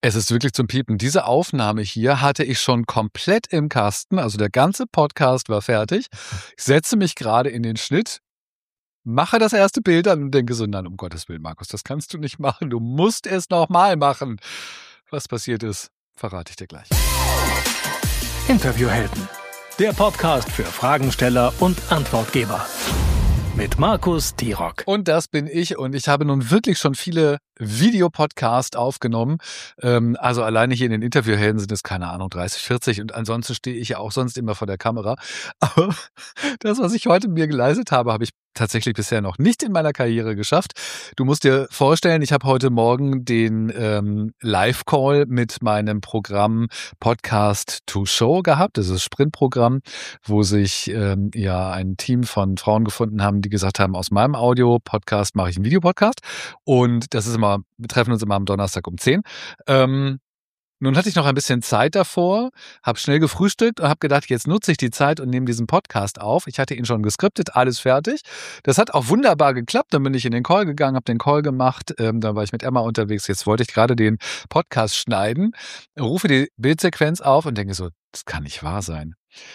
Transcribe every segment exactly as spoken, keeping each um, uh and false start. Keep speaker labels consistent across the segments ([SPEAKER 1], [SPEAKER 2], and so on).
[SPEAKER 1] Es ist wirklich zum Piepen. Diese Aufnahme hier hatte ich schon komplett im Kasten. Also der ganze Podcast war fertig. Ich setze mich gerade in den Schnitt, mache das erste Bild an und denke so, nein, um Gottes Willen, Markus, das kannst du nicht machen. Du musst es nochmal machen. Was passiert ist, verrate ich dir gleich.
[SPEAKER 2] Interviewhelden, der Podcast für Fragensteller und Antwortgeber. Mit Markus Tirok.
[SPEAKER 1] Und das bin ich und ich habe nun wirklich schon viele Videopodcasts aufgenommen. Ähm, also alleine hier in den Interviewhelden sind es, keine Ahnung, dreißig, vierzig und ansonsten stehe ich ja auch sonst immer vor der Kamera. Aber das, was ich heute mir geleistet habe, habe ich tatsächlich bisher noch nicht in meiner Karriere geschafft. Du musst dir vorstellen, ich habe heute Morgen den ähm, Live-Call mit meinem Programm Podcast to Show gehabt. Das ist das Sprintprogramm, wo sich ähm, ja ein Team von Frauen gefunden haben, die gesagt haben, aus meinem Audio-Podcast mache ich einen Videopodcast. Und das ist immer, wir treffen uns immer am Donnerstag um zehn. Ähm, Nun hatte ich noch ein bisschen Zeit davor, habe schnell gefrühstückt und habe gedacht, jetzt nutze ich die Zeit und nehme diesen Podcast auf. Ich hatte ihn schon geskriptet, alles fertig. Das hat auch wunderbar geklappt. Dann bin ich in den Call gegangen, habe den Call gemacht. Ähm, dann war ich mit Emma unterwegs. Jetzt wollte ich gerade den Podcast schneiden, rufe die Bildsequenz auf und denke so, das kann nicht wahr sein.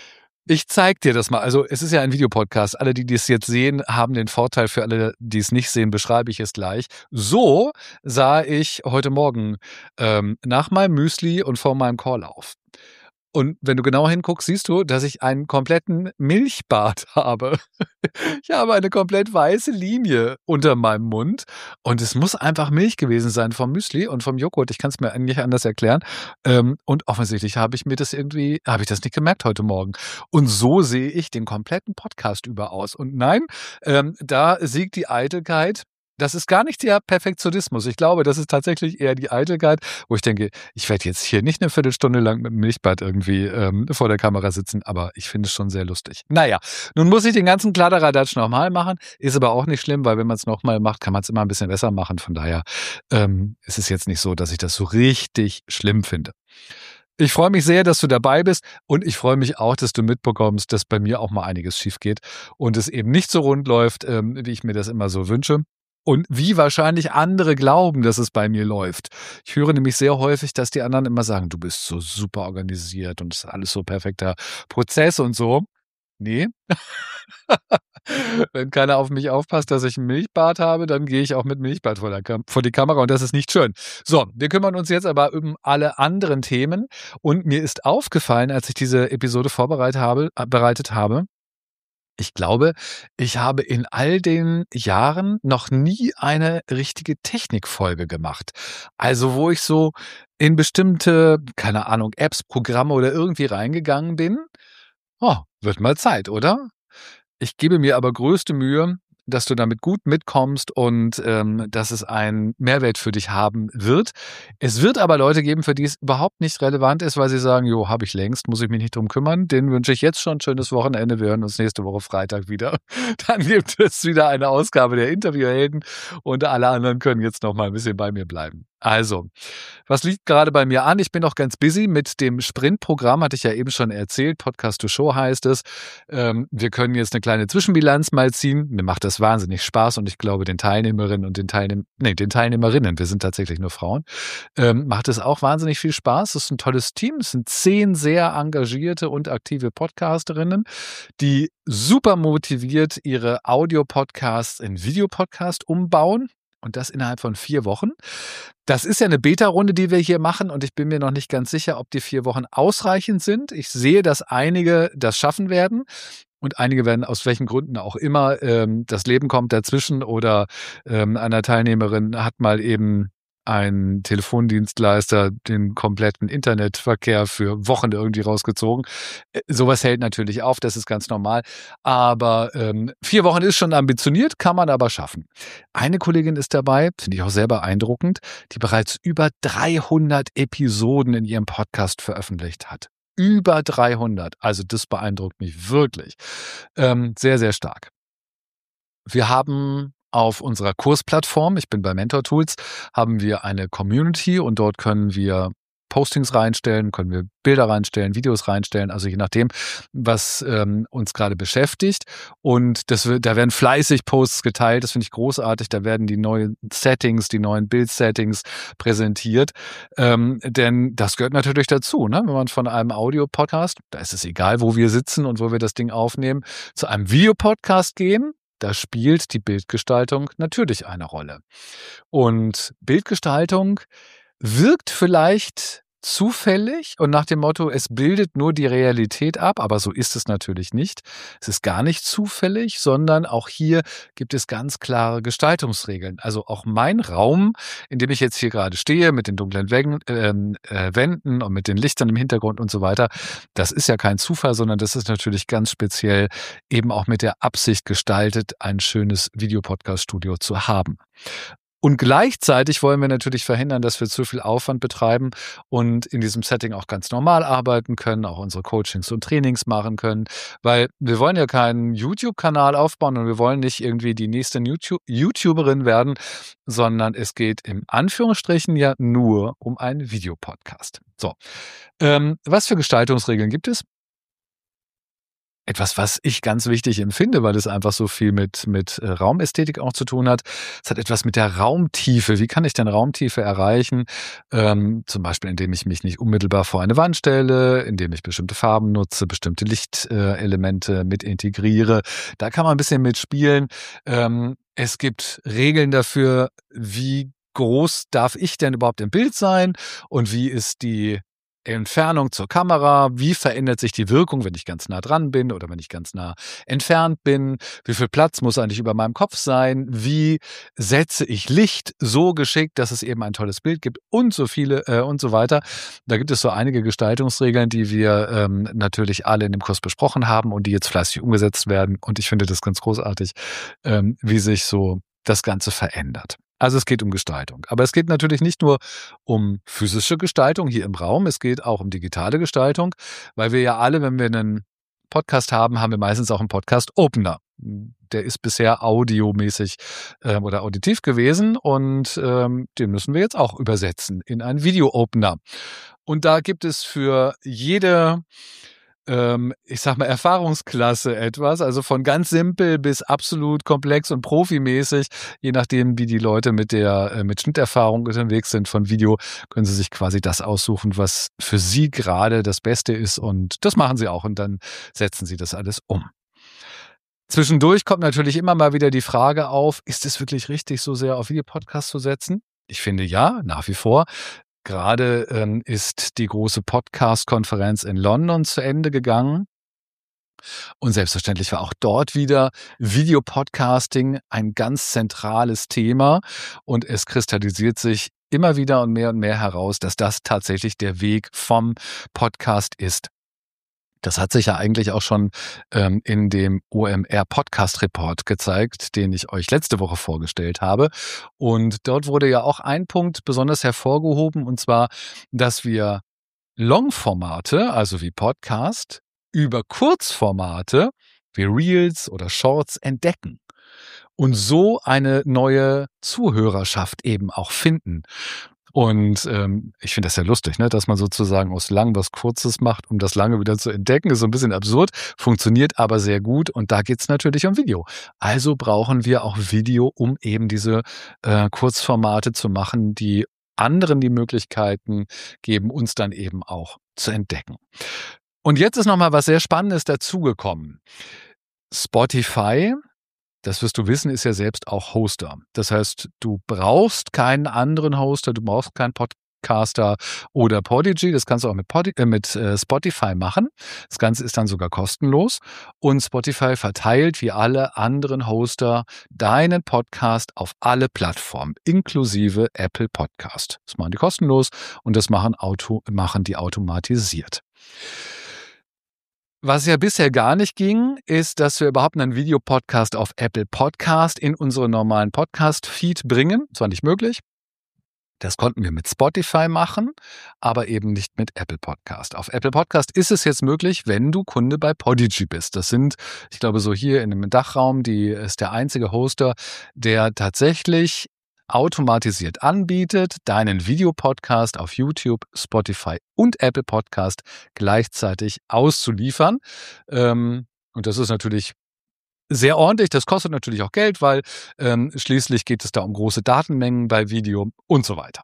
[SPEAKER 1] Ich zeig dir das mal. Also es ist ja ein Videopodcast. Alle, die das jetzt sehen, haben den Vorteil. Für alle, die es nicht sehen, beschreibe ich es gleich. So sah ich heute Morgen ähm, nach meinem Müsli und vor meinem Call auf. Und wenn du genau hinguckst, siehst du, dass ich einen kompletten Milchbart habe. Ich habe eine komplett weiße Linie unter meinem Mund und es muss einfach Milch gewesen sein vom Müsli und vom Joghurt. Ich kann es mir eigentlich anders erklären. Und offensichtlich habe ich mir das irgendwie, habe ich das nicht gemerkt heute Morgen. Und so sehe ich den kompletten Podcast über aus. Und nein, ähm, da siegt die Eitelkeit. Das ist gar nicht der Perfektionismus. Ich glaube, das ist tatsächlich eher die Eitelkeit, wo ich denke, ich werde jetzt hier nicht eine Viertelstunde lang mit dem Milchbad irgendwie ähm, vor der Kamera sitzen, aber ich finde es schon sehr lustig. Naja, nun muss ich den ganzen Kladderadatsch nochmal machen, ist aber auch nicht schlimm, weil wenn man es nochmal macht, kann man es immer ein bisschen besser machen. Von daher ähm, ist es jetzt nicht so, dass ich das so richtig schlimm finde. Ich freue mich sehr, dass du dabei bist und ich freue mich auch, dass du mitbekommst, dass bei mir auch mal einiges schief geht und es eben nicht so rund läuft, ähm, wie ich mir das immer so wünsche. Und wie wahrscheinlich andere glauben, dass es bei mir läuft. Ich höre nämlich sehr häufig, dass die anderen immer sagen, du bist so super organisiert und es ist alles so perfekter Prozess und so. Nee. Wenn keiner auf mich aufpasst, dass ich ein Milchbart habe, dann gehe ich auch mit Milchbart vor, der Kam- vor die Kamera und das ist nicht schön. So, wir kümmern uns jetzt aber um alle anderen Themen und mir ist aufgefallen, als ich diese Episode vorbereitet habe, äh, bereitet habe, ich glaube, ich habe in all den Jahren noch nie eine richtige Technikfolge gemacht. Also wo ich so in bestimmte, keine Ahnung, Apps, Programme oder irgendwie reingegangen bin. Oh, wird mal Zeit, oder? Ich gebe mir aber größte Mühe, dass du damit gut mitkommst und ähm, dass es einen Mehrwert für dich haben wird. Es wird aber Leute geben, für die es überhaupt nicht relevant ist, weil sie sagen, jo, habe ich längst, muss ich mich nicht drum kümmern. Denen wünsche ich jetzt schon ein schönes Wochenende. Wir hören uns nächste Woche Freitag wieder. Dann gibt es wieder eine Ausgabe der Interviewhelden und alle anderen können jetzt noch mal ein bisschen bei mir bleiben. Also, was liegt gerade bei mir an? Ich bin noch ganz busy mit dem Sprintprogramm, hatte ich ja eben schon erzählt. Podcast to Show heißt es. Ähm, wir können jetzt eine kleine Zwischenbilanz mal ziehen. Mir macht das wahnsinnig Spaß und ich glaube, den Teilnehmerinnen und den Teilnehm nee, den Teilnehmerinnen, wir sind tatsächlich nur Frauen, ähm, macht es auch wahnsinnig viel Spaß. Es ist ein tolles Team. Es sind zehn sehr engagierte und aktive Podcasterinnen, die super motiviert ihre Audio-Podcasts in Videopodcast umbauen. Und das innerhalb von vier Wochen. Das ist ja eine Beta-Runde, die wir hier machen und ich bin mir noch nicht ganz sicher, ob die vier Wochen ausreichend sind. Ich sehe, dass einige das schaffen werden und einige werden aus welchen Gründen auch immer, ähm, das Leben kommt dazwischen oder ähm, einer Teilnehmerin hat mal eben ein Telefondienstleister den kompletten Internetverkehr für Wochen irgendwie rausgezogen. Äh, Sowas hält natürlich auf, das ist ganz normal. Aber ähm, vier Wochen ist schon ambitioniert, kann man aber schaffen. Eine Kollegin ist dabei, finde ich auch sehr beeindruckend, die bereits über dreihundert Episoden in ihrem Podcast veröffentlicht hat. Über dreihundert. Also das beeindruckt mich wirklich. Ähm, sehr, sehr stark. Wir haben auf unserer Kursplattform, ich bin bei Mentor Tools, haben wir eine Community und dort können wir Postings reinstellen, können wir Bilder reinstellen, Videos reinstellen, also je nachdem, was ähm, uns gerade beschäftigt. Und das wird, da werden fleißig Posts geteilt, das finde ich großartig, da werden die neuen Settings, die neuen Bildsettings präsentiert, ähm, denn das gehört natürlich dazu, ne? Wenn man von einem Audio-Podcast, da ist es egal, wo wir sitzen und wo wir das Ding aufnehmen, zu einem Videopodcast gehen, da spielt die Bildgestaltung natürlich eine Rolle. Und Bildgestaltung wirkt vielleicht zufällig und nach dem Motto, es bildet nur die Realität ab, aber so ist es natürlich nicht. Es ist gar nicht zufällig, sondern auch hier gibt es ganz klare Gestaltungsregeln. Also auch mein Raum, in dem ich jetzt hier gerade stehe, mit den dunklen Wänden, äh, Wänden und mit den Lichtern im Hintergrund und so weiter, das ist ja kein Zufall, sondern das ist natürlich ganz speziell eben auch mit der Absicht gestaltet, ein schönes Videopodcast-Studio zu haben. Und gleichzeitig wollen wir natürlich verhindern, dass wir zu viel Aufwand betreiben und in diesem Setting auch ganz normal arbeiten können, auch unsere Coachings und Trainings machen können, weil wir wollen ja keinen YouTube-Kanal aufbauen und wir wollen nicht irgendwie die nächste YouTube- YouTuberin werden, sondern es geht im Anführungsstrichen ja nur um einen Videopodcast. So, ähm, was für Gestaltungsregeln gibt es? Etwas, was ich ganz wichtig empfinde, weil es einfach so viel mit, mit äh, Raumästhetik auch zu tun hat. Es hat etwas mit der Raumtiefe. Wie kann ich denn Raumtiefe erreichen? Ähm, zum Beispiel, indem ich mich nicht unmittelbar vor eine Wand stelle, indem ich bestimmte Farben nutze, bestimmte Lichtelemente äh, mit integriere. Da kann man ein bisschen mitspielen. Ähm, es gibt Regeln dafür, wie groß darf ich denn überhaupt im Bild sein und wie ist die Entfernung zur Kamera, wie verändert sich die Wirkung, wenn ich ganz nah dran bin oder wenn ich ganz nah entfernt bin, wie viel Platz muss eigentlich über meinem Kopf sein, wie setze ich Licht so geschickt, dass es eben ein tolles Bild gibt und so viele äh, und so weiter. Da gibt es so einige Gestaltungsregeln, die wir ähm, natürlich alle in dem Kurs besprochen haben und die jetzt fleißig umgesetzt werden und ich finde das ganz großartig, ähm, wie sich so das Ganze verändert. Also es geht um Gestaltung. Aber es geht natürlich nicht nur um physische Gestaltung hier im Raum, es geht auch um digitale Gestaltung, weil wir ja alle, wenn wir einen Podcast haben, haben wir meistens auch einen Podcast-Opener. Der ist bisher audiomäßig ähm, oder auditiv gewesen und ähm, den müssen wir jetzt auch übersetzen in einen Video-Opener. Und da gibt es für jede ich sag mal, Erfahrungsklasse etwas, also von ganz simpel bis absolut komplex und profimäßig, je nachdem, wie die Leute mit der mit Schnitterfahrung unterwegs sind von Video, können sie sich quasi das aussuchen, was für sie gerade das Beste ist und das machen sie auch und dann setzen sie das alles um. Zwischendurch kommt natürlich immer mal wieder die Frage auf, ist es wirklich richtig, so sehr auf Videopodcasts zu setzen? Ich finde ja, nach wie vor. Gerade ähm, ist die große Podcast-Konferenz in London zu Ende gegangen. Und selbstverständlich war auch dort wieder Videopodcasting ein ganz zentrales Thema. Und es kristallisiert sich immer wieder und mehr und mehr heraus, dass das tatsächlich der Weg vom Podcast ist. Das hat sich ja eigentlich auch schon ähm, in dem O M R Podcast Report gezeigt, den ich euch letzte Woche vorgestellt habe. Und dort wurde ja auch ein Punkt besonders hervorgehoben, und zwar, dass wir Longformate, also wie Podcast, über Kurzformate wie Reels oder Shorts entdecken. Und so eine neue Zuhörerschaft eben auch finden. Und ähm, ich finde das ja lustig, ne, dass man sozusagen aus lang was Kurzes macht, um das Lange wieder zu entdecken. Ist so ein bisschen absurd, funktioniert aber sehr gut und da geht's natürlich um Video. Also brauchen wir auch Video, um eben diese äh, Kurzformate zu machen, die anderen die Möglichkeiten geben, uns dann eben auch zu entdecken. Und jetzt ist nochmal was sehr Spannendes dazugekommen. Spotify, das wirst du wissen, ist ja selbst auch Hoster. Das heißt, du brauchst keinen anderen Hoster, du brauchst keinen Podcaster oder Podigy. Das kannst du auch mit, Podi- äh, mit äh, Spotify machen. Das Ganze ist dann sogar kostenlos. Und Spotify verteilt wie alle anderen Hoster deinen Podcast auf alle Plattformen, inklusive Apple Podcast. Das machen die kostenlos und das machen, Auto, machen die automatisiert. Was ja bisher gar nicht ging, ist, dass wir überhaupt einen Videopodcast auf Apple Podcast in unseren normalen Podcast-Feed bringen. Das war nicht möglich. Das konnten wir mit Spotify machen, aber eben nicht mit Apple Podcast. Auf Apple Podcast ist es jetzt möglich, wenn du Kunde bei Podigy bist. Das sind, ich glaube, so hier in dem Dachraum, die ist der einzige Hoster, der tatsächlich automatisiert anbietet, deinen Videopodcast auf YouTube, Spotify und Apple Podcast gleichzeitig auszuliefern. Ähm, und das ist natürlich sehr ordentlich. Das kostet natürlich auch Geld, weil ähm, schließlich geht es da um große Datenmengen bei Video und so weiter.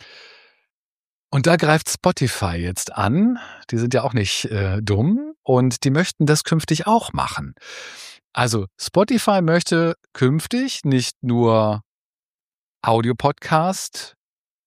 [SPEAKER 1] Und da greift Spotify jetzt an. Die sind ja auch nicht äh, dumm und die möchten das künftig auch machen. Also Spotify möchte künftig nicht nur Audiopodcast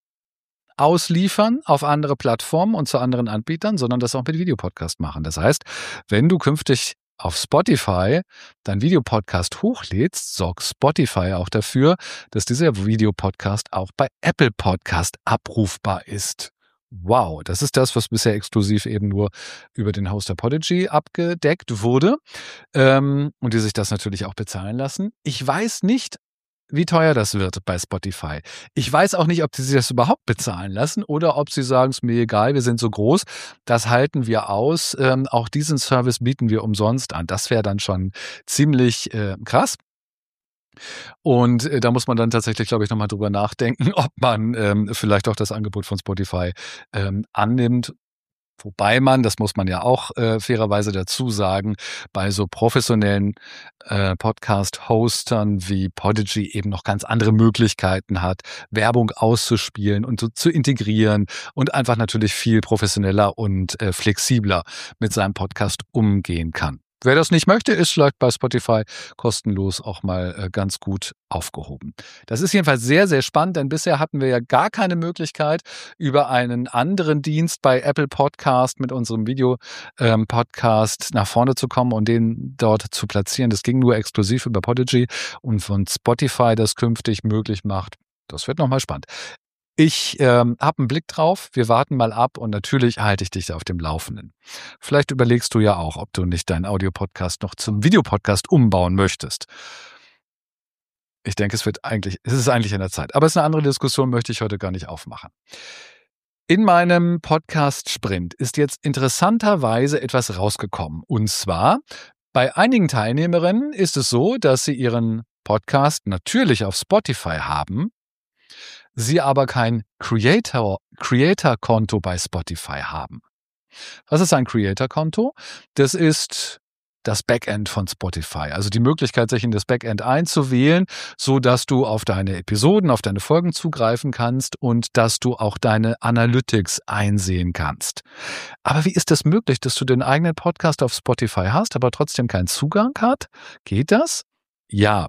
[SPEAKER 1] ausliefern auf andere Plattformen und zu anderen Anbietern, sondern das auch mit Videopodcast machen. Das heißt, wenn du künftig auf Spotify dein Videopodcast hochlädst, sorgt Spotify auch dafür, dass dieser Videopodcast auch bei Apple Podcast abrufbar ist. Wow, das ist das, was bisher exklusiv eben nur über den Hoster Podigy abgedeckt wurde ähm, und die sich das natürlich auch bezahlen lassen. Ich weiß nicht, wie teuer das wird bei Spotify. Ich weiß auch nicht, ob sie sich das überhaupt bezahlen lassen oder ob sie sagen, es ist mir egal, wir sind so groß, das halten wir aus. Ähm, auch diesen Service bieten wir umsonst an. Das wäre dann schon ziemlich äh, krass. Und äh, da muss man dann tatsächlich, glaube ich, nochmal drüber nachdenken, ob man ähm, vielleicht auch das Angebot von Spotify ähm, annimmt. Wobei man, das muss man ja auch äh, fairerweise dazu sagen, bei so professionellen äh, Podcast-Hostern wie Podigy eben noch ganz andere Möglichkeiten hat, Werbung auszuspielen und so zu integrieren und einfach natürlich viel professioneller und äh, flexibler mit seinem Podcast umgehen kann. Wer das nicht möchte, ist vielleicht bei Spotify kostenlos auch mal äh, ganz gut aufgehoben. Das ist jedenfalls sehr, sehr spannend, denn bisher hatten wir ja gar keine Möglichkeit, über einen anderen Dienst bei Apple Podcast mit unserem Video-Podcast ähm, nach vorne zu kommen und den dort zu platzieren. Das ging nur exklusiv über Podigy und von Spotify das künftig möglich macht. Das wird nochmal spannend. Ich ähm, habe einen Blick drauf, wir warten mal ab und natürlich halte ich dich da auf dem Laufenden. Vielleicht überlegst du ja auch, ob du nicht deinen Audiopodcast noch zum Videopodcast umbauen möchtest. Ich denke, es wird eigentlich, es ist eigentlich in der Zeit. Aber es ist eine andere Diskussion, möchte ich heute gar nicht aufmachen. In meinem Podcast Sprint ist jetzt interessanterweise etwas rausgekommen. Und zwar, bei einigen Teilnehmerinnen ist es so, dass sie ihren Podcast natürlich auf Spotify haben, sie aber kein Creator, Creator-Konto bei Spotify haben. Was ist ein Creator-Konto? Das ist das Backend von Spotify. Also die Möglichkeit, sich in das Backend einzuwählen, so dass du auf deine Episoden, auf deine Folgen zugreifen kannst und dass du auch deine Analytics einsehen kannst. Aber wie ist das möglich, dass du den eigenen Podcast auf Spotify hast, aber trotzdem keinen Zugang hat? Geht das? Ja.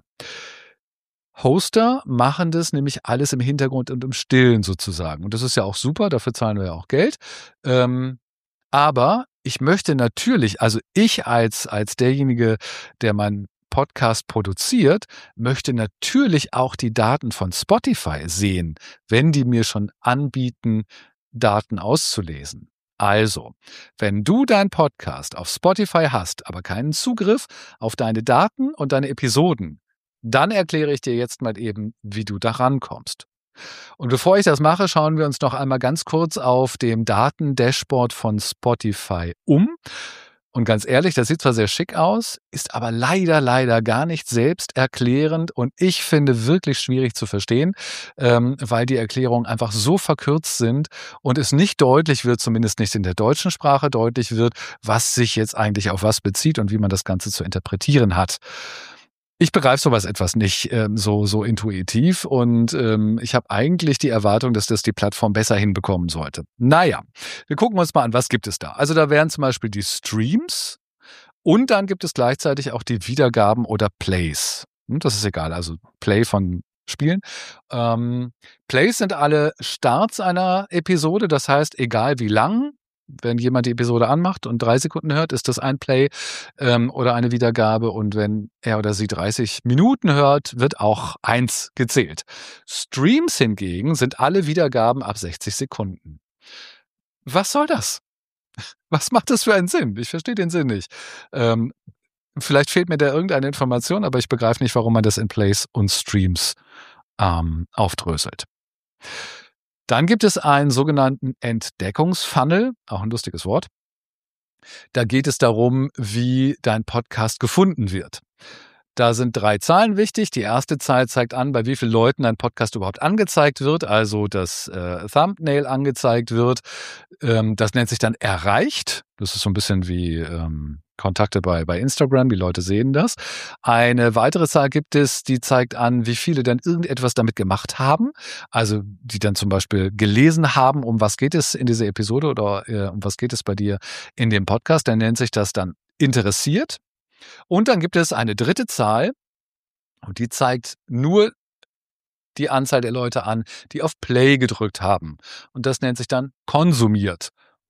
[SPEAKER 1] Hoster machen das nämlich alles im Hintergrund und im Stillen sozusagen. Und das ist ja auch super, dafür zahlen wir ja auch Geld. Ähm, aber ich möchte natürlich, also ich als, als derjenige, der meinen Podcast produziert, möchte natürlich auch die Daten von Spotify sehen, wenn die mir schon anbieten, Daten auszulesen. Also, wenn du deinen Podcast auf Spotify hast, aber keinen Zugriff auf deine Daten und deine Episoden, dann erkläre ich dir jetzt mal eben, wie du da rankommst. Und bevor ich das mache, schauen wir uns noch einmal ganz kurz auf dem Datendashboard von Spotify um. Und ganz ehrlich, das sieht zwar sehr schick aus, ist aber leider, leider gar nicht selbsterklärend und ich finde wirklich schwierig zu verstehen, ähm, weil die Erklärungen einfach so verkürzt sind und es nicht deutlich wird, zumindest nicht in der deutschen Sprache deutlich wird, was sich jetzt eigentlich auf was bezieht und wie man das Ganze zu interpretieren hat. Ich begreife sowas etwas nicht ähm, so, so intuitiv und ähm, ich habe eigentlich die Erwartung, dass das die Plattform besser hinbekommen sollte. Naja, wir gucken uns mal an, was gibt es da. Also da wären zum Beispiel die Streams und dann gibt es gleichzeitig auch die Wiedergaben oder Plays. Hm, das ist egal, also Play von Spielen. Ähm, Plays sind alle Starts einer Episode, das heißt, egal wie lang, wenn jemand die Episode anmacht und drei Sekunden hört, ist das ein Play ähm, oder eine Wiedergabe. Und wenn er oder sie dreißig Minuten hört, wird auch eins gezählt. Streams hingegen sind alle Wiedergaben ab sechzig Sekunden. Was soll das? Was macht das für einen Sinn? Ich verstehe den Sinn nicht. Ähm, vielleicht fehlt mir da irgendeine Information, aber ich begreife nicht, warum man das in Plays und Streams ähm, aufdröselt. Dann gibt es einen sogenannten Entdeckungsfunnel, auch ein lustiges Wort. Da geht es darum, wie dein Podcast gefunden wird. Da sind drei Zahlen wichtig. Die erste Zahl zeigt an, bei wie vielen Leuten ein Podcast überhaupt angezeigt wird, also das äh, Thumbnail angezeigt wird. Ähm, das nennt sich dann erreicht. Das ist so ein bisschen wie ähm, Kontakte bei, bei Instagram. Die Leute sehen das. Eine weitere Zahl gibt es, die zeigt an, wie viele dann irgendetwas damit gemacht haben. Also die dann zum Beispiel gelesen haben, um was geht es in dieser Episode oder äh, um was geht es bei dir in dem Podcast. Dann nennt sich das dann interessiert. Und dann gibt es eine dritte Zahl und die zeigt nur die Anzahl der Leute an, die auf Play gedrückt haben. Und das nennt sich dann konsumiert.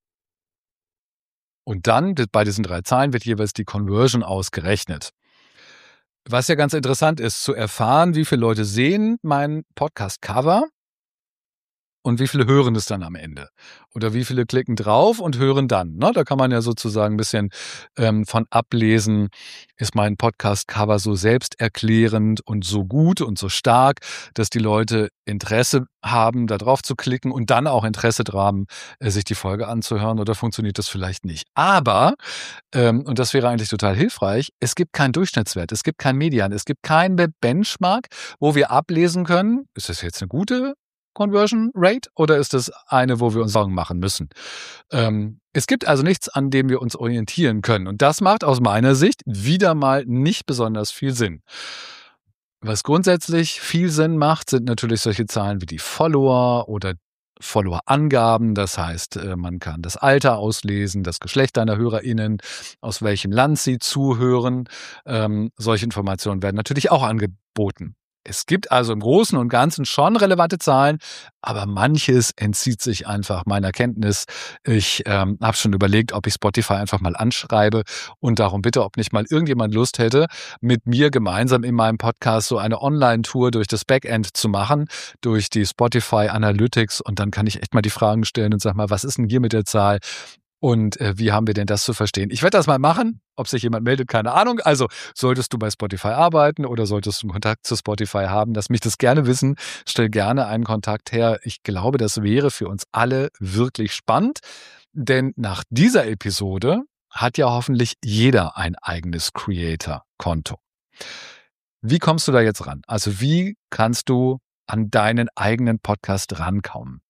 [SPEAKER 1] Und dann bei diesen drei Zahlen wird jeweils die Conversion ausgerechnet. Was ja ganz interessant ist, zu erfahren, wie viele Leute sehen mein Podcast-Cover und wie viele hören es dann am Ende. Oder wie viele klicken drauf und hören dann. Ne? Da kann man ja sozusagen ein bisschen ähm, von ablesen, ist mein Podcast-Cover so selbsterklärend und so gut und so stark, dass die Leute Interesse haben, da drauf zu klicken und dann auch Interesse haben, äh, sich die Folge anzuhören, oder funktioniert das vielleicht nicht. Aber, ähm, und das wäre eigentlich total hilfreich, es gibt keinen Durchschnittswert, es gibt keinen Median, es gibt keine Benchmark, wo wir ablesen können, ist das jetzt eine gute Conversion Rate oder ist das eine, wo wir uns Sorgen machen müssen? Ähm, es gibt also nichts, an dem wir uns orientieren können. Und das macht aus meiner Sicht wieder mal nicht besonders viel Sinn. Was grundsätzlich viel Sinn macht, sind natürlich solche Zahlen wie die Follower oder Follower-Angaben. Das heißt, man kann das Alter auslesen, das Geschlecht deiner HörerInnen, aus welchem Land sie zuhören. Ähm, solche Informationen werden natürlich auch angeboten. Es gibt also im Großen und Ganzen schon relevante Zahlen, aber manches entzieht sich einfach meiner Kenntnis. Ich ähm, habe schon überlegt, ob ich Spotify einfach mal anschreibe und darum bitte, ob nicht mal irgendjemand Lust hätte, mit mir gemeinsam in meinem Podcast so eine Online-Tour durch das Backend zu machen, durch die Spotify Analytics, und dann kann ich echt mal die Fragen stellen und sag mal, was ist denn hier mit der Zahl? Und äh, wie haben wir denn das zu verstehen? Ich werde das mal machen. Ob sich jemand meldet, keine Ahnung. Also solltest du bei Spotify arbeiten oder solltest du einen Kontakt zu Spotify haben, lass mich das gerne wissen. Stell gerne einen Kontakt her. Ich glaube, das wäre für uns alle wirklich spannend. Denn nach dieser Episode hat ja hoffentlich jeder ein eigenes Creator-Konto. Wie kommst du da jetzt ran? Also wie kannst du an deinen eigenen Podcast rankommen?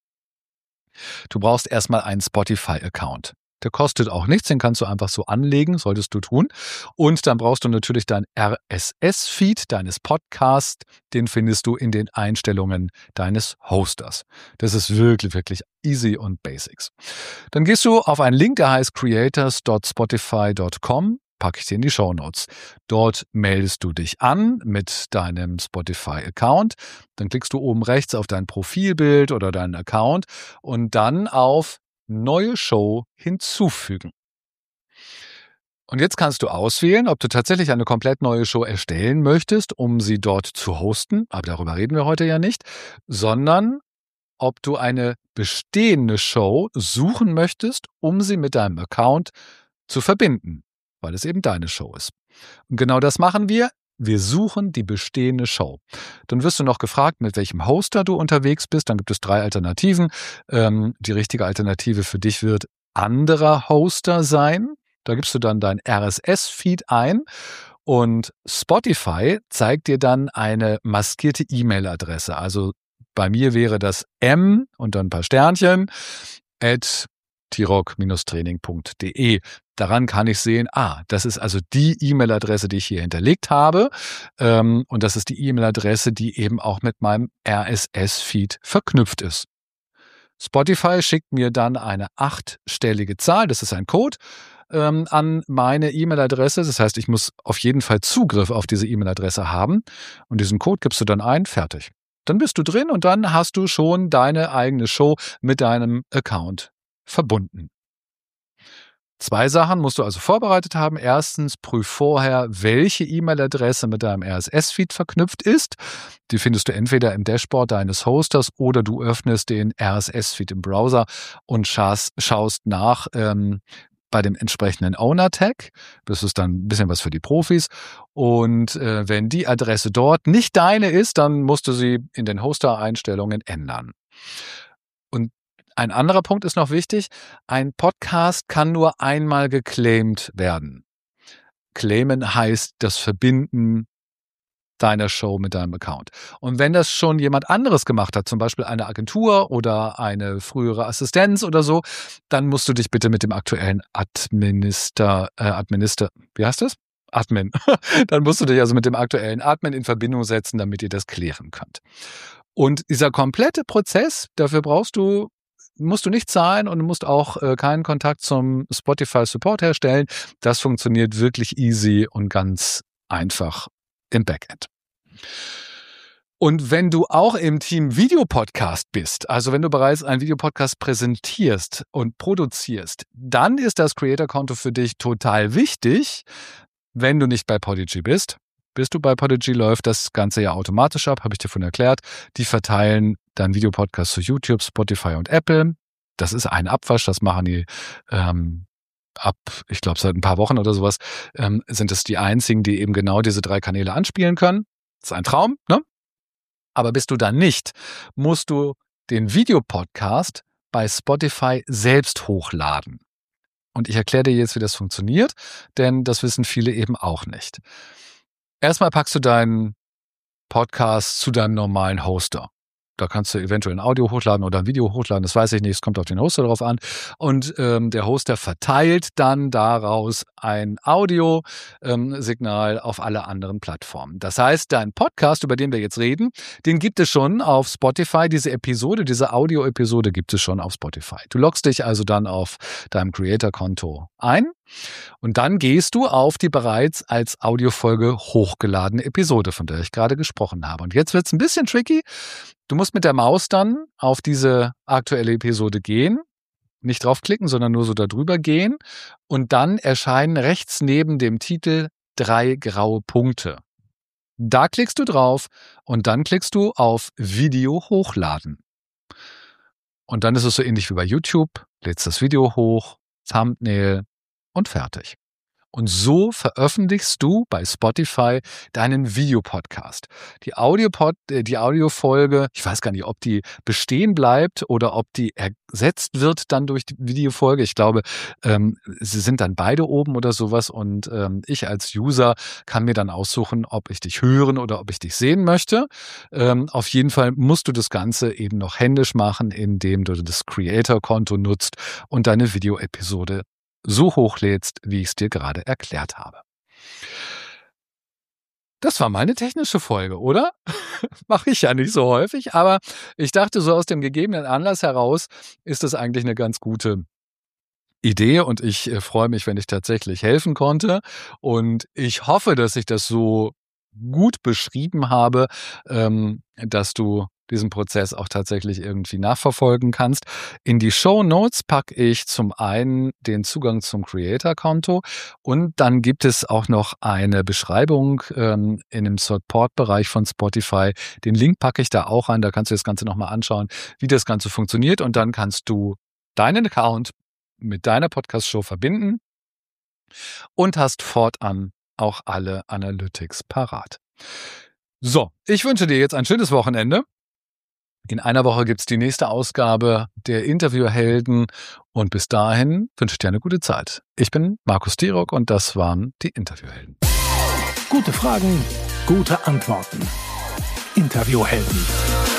[SPEAKER 1] Du brauchst erstmal einen Spotify-Account. Der kostet auch nichts, den kannst du einfach so anlegen, solltest du tun. Und dann brauchst du natürlich deinen R S S-Feed deines Podcasts. Den findest du in den Einstellungen deines Hosters. Das ist wirklich, wirklich easy und basics. Dann gehst du auf einen Link, der heißt creators dot spotify dot com. Packe ich dir in die Shownotes. Dort meldest du dich an mit deinem Spotify-Account. Dann klickst du oben rechts auf dein Profilbild oder deinen Account und dann auf Neue Show hinzufügen. Und jetzt kannst du auswählen, ob du tatsächlich eine komplett neue Show erstellen möchtest, um sie dort zu hosten. Aber darüber reden wir heute ja nicht, sondern ob du eine bestehende Show suchen möchtest, um sie mit deinem Account zu verbinden, weil es eben deine Show ist. Und genau das machen wir. Wir suchen die bestehende Show. Dann wirst du noch gefragt, mit welchem Hoster du unterwegs bist. Dann gibt es drei Alternativen. Ähm, die richtige Alternative für dich wird anderer Hoster sein. Da gibst du dann dein R S S-Feed ein und Spotify zeigt dir dann eine maskierte E-Mail-Adresse. Also bei mir wäre das m und dann ein paar Sternchen at tiroc Bindestrich training Punkt de. Daran kann ich sehen, ah, das ist also die E-Mail-Adresse, die ich hier hinterlegt habe. Ähm, und das ist die E-Mail-Adresse, die eben auch mit meinem R S S-Feed verknüpft ist. Spotify schickt mir dann eine achtstellige Zahl, das ist ein Code, ähm, an meine E-Mail-Adresse. Das heißt, ich muss auf jeden Fall Zugriff auf diese E-Mail-Adresse haben. Und diesen Code gibst du dann ein, fertig. Dann bist du drin und dann hast du schon deine eigene Show mit deinem Account verbunden. Zwei Sachen musst du also vorbereitet haben. Erstens, prüf vorher, welche E-Mail-Adresse mit deinem R S S-Feed verknüpft ist. Die findest du entweder im Dashboard deines Hosters oder du öffnest den R S S-Feed im Browser und schaust, schaust nach ähm, bei dem entsprechenden Owner-Tag. Das ist dann ein bisschen was für die Profis. Und äh, wenn die Adresse dort nicht deine ist, dann musst du sie in den Hoster-Einstellungen ändern. Und ein anderer Punkt ist noch wichtig. Ein Podcast kann nur einmal geclaimed werden. Claimen heißt das Verbinden deiner Show mit deinem Account. Und wenn das schon jemand anderes gemacht hat, zum Beispiel eine Agentur oder eine frühere Assistenz oder so, dann musst du dich bitte mit dem aktuellen Administer, äh, Administer, wie heißt das? Admin. Dann musst du dich also mit dem aktuellen Admin in Verbindung setzen, damit ihr das klären könnt. Und dieser komplette Prozess, dafür brauchst du, musst du nicht zahlen und du musst auch äh, keinen Kontakt zum Spotify Support herstellen. Das funktioniert wirklich easy und ganz einfach im Backend. Und wenn du auch im Team Videopodcast bist, also wenn du bereits einen Videopodcast präsentierst und produzierst, dann ist das Creator-Konto für dich total wichtig. Wenn du nicht bei Podigy bist, bist du bei Podigy, läuft das Ganze ja automatisch ab, habe ich dir vorhin erklärt. Die verteilen deinen Videopodcast zu YouTube, Spotify und Apple. Das ist ein Abwasch, das machen die ähm, ab, ich glaube, seit ein paar Wochen oder sowas, ähm, sind es die einzigen, die eben genau diese drei Kanäle anspielen können. Das ist ein Traum, ne? Aber bist du da nicht, musst du den Videopodcast bei Spotify selbst hochladen. Und ich erkläre dir jetzt, wie das funktioniert, denn das wissen viele eben auch nicht. Erstmal packst du deinen Podcast zu deinem normalen Hoster. Da kannst du eventuell ein Audio hochladen oder ein Video hochladen, das weiß ich nicht, es kommt auf den Hoster drauf an. Und ähm, der Hoster verteilt dann daraus ein Audiosignal ähm, auf alle anderen Plattformen. Das heißt, dein Podcast, über den wir jetzt reden, den gibt es schon auf Spotify. Diese Episode, diese Audio-Episode gibt es schon auf Spotify. Du loggst dich also dann auf deinem Creator-Konto ein. Und dann gehst du auf die bereits als Audiofolge hochgeladene Episode, von der ich gerade gesprochen habe. Und jetzt wird es ein bisschen tricky. Du musst mit der Maus dann auf diese aktuelle Episode gehen, nicht draufklicken, sondern nur so da drüber gehen. Und dann erscheinen rechts neben dem Titel drei graue Punkte. Da klickst du drauf und dann klickst du auf Video hochladen. Und dann ist es so ähnlich wie bei YouTube, lädst das Video hoch, Thumbnail, und fertig. Und so veröffentlichst du bei Spotify deinen Videopodcast. Die Audiopod, die Audiofolge, ich weiß gar nicht, ob die bestehen bleibt oder ob die ersetzt wird dann durch die Videofolge. Ich glaube, ähm, sie sind dann beide oben oder sowas und ähm, ich als User kann mir dann aussuchen, ob ich dich hören oder ob ich dich sehen möchte. Ähm, auf jeden Fall musst du das Ganze eben noch händisch machen, indem du das Creator-Konto nutzt und deine Videoepisode so hochlädst, wie ich es dir gerade erklärt habe. Das war meine technische Folge, oder? Mache ich ja nicht so häufig, aber ich dachte, so aus dem gegebenen Anlass heraus ist es eigentlich eine ganz gute Idee und ich äh, freue mich, wenn ich tatsächlich helfen konnte und ich hoffe, dass ich das so gut beschrieben habe, ähm, dass du diesen Prozess auch tatsächlich irgendwie nachverfolgen kannst. In die Shownotes packe ich zum einen den Zugang zum Creator-Konto und dann gibt es auch noch eine Beschreibung ähm, in dem Support-Bereich von Spotify. Den Link packe ich da auch rein, da kannst du das Ganze nochmal anschauen, wie das Ganze funktioniert und dann kannst du deinen Account mit deiner Podcast-Show verbinden und hast fortan auch alle Analytics parat. So, ich wünsche dir jetzt ein schönes Wochenende. In einer Woche gibt es die nächste Ausgabe der Interviewhelden und bis dahin wünsche ich dir eine gute Zeit. Ich bin Markus Tirok und das waren die Interviewhelden.
[SPEAKER 2] Gute Fragen, gute Antworten. Interviewhelden.